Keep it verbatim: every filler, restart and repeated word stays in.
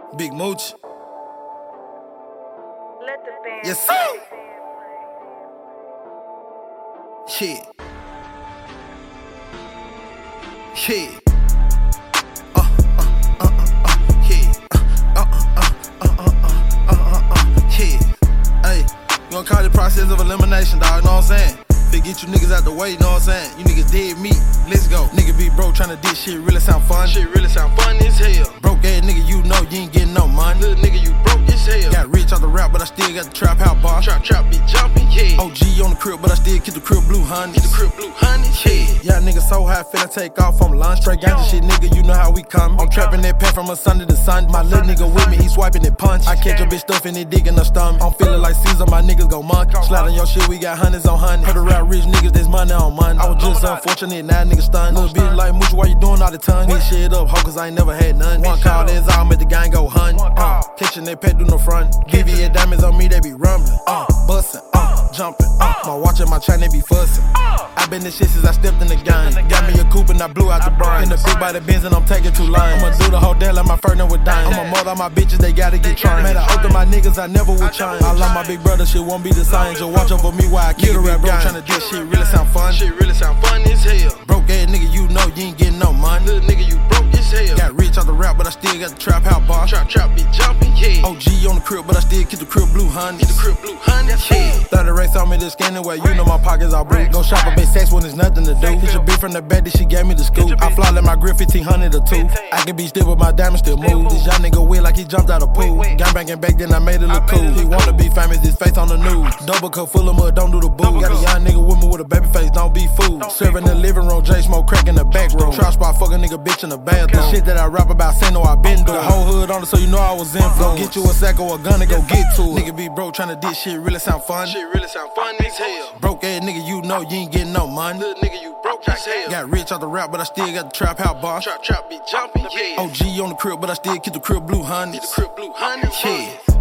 Big Mooch. Let the band Yes, sir. Yeah. Yeah. Uh, uh, uh, uh, uh, yeah. Uh, uh, uh, uh, uh, uh, uh, uh, uh, yeah. Hey, you gonna call the process of elimination, dog, know what I'm saying? They get you niggas out the way, know what I'm saying? You niggas dead meat, let's go. Nigga be broke tryna dish shit, really sound fun. Shit really sound fun as hell. Broke ass nigga, you know you ain't getting no money. Little nigga, you broke as hell. Got rich off the rap, but I still got the trap house bar. Trap, trap be jumping, yeah. O G on the crib, but I still keep the crib blue honey. Keep the crib blue honey, yeah. Y'all niggas so high, finna take off from lunch. Straight gangsta shit, nigga, you know how we come. I'm trapping that pack from a Sunday to Sunday. My little nigga with me, he swiping that punch. I catch a bitch stuffing it, dick in her stomach. I'm feeling like Caesar, my niggas go monkey. Slide on your shit, we got hundreds on hundreds. Heard around rich niggas, there's money on money. I was just unfortunate, now niggas stunned. Little bitch like Moochie, why you doing all the time? Get shit up, ho, cause I ain't never had none. One call, that's all, make the gang go hunt. Uh, catching that pet do no front. Give you diamonds on me, they be rumbling. Uh, bustin', uh, jumping. Uh, my watch and my chain, they be fussin'. I been this shit since I stepped in the game. Got me a coupe and I blew out the brain. In the big body Benz and I'm taking two lanes. I'ma do the whole day like my first name with Dane. I'ma mother my bitches, they gotta get trained. Man, I oath to my niggas, I never would change. I love my big brother, shit won't be the same. Just watch over me while I kill the rap bro. Tryna get shit really sound fun. Shit really sound fun as hell. Broke ass nigga, you know you ain't getting no money. Little nigga, you broke as hell. Got rich off the rap, but I still got the trap house bar. Trap, trap be jumping, yeah. O G on the crib, but I still keep the crib blue honey. Keep the crib blue honey, yeah. thirty race on me, this scanning way, you know my pockets all blue. Go shop a bitch sex when there's nothing to do. Hit your bitch from the back that she gave me the scoop. I fly like my grip fifteen hundred or two. I can be still with my diamonds still move. This young nigga weird like he jumped out of pool. Gang banging back then I made it look cool. He wanna be famous, his face on the news. Double cup full of mud, don't do the boo. Got a young nigga with me with a baby face, don't be fooled. Serving in the living room, J smoke crack in the back room. Trap spot, fuck a nigga bitch in the bathroom. The shit that I rap about, say no I been doing. The whole hood on it, so you know I was influenced. Go get you a sack or a gun and go get to it. Nigga be broke tryna dish shit, really sound fun. Shit really sound fun as hell. Broke ass nigga, you know you ain't getting no money. Little nigga, you broke as hell. Got rich off the rap, but I still got the trap house bar. Trap, trap be jumping, yeah. O G on the crib, but I still keep the crib blue honey. Keep the crib blue honey, yeah.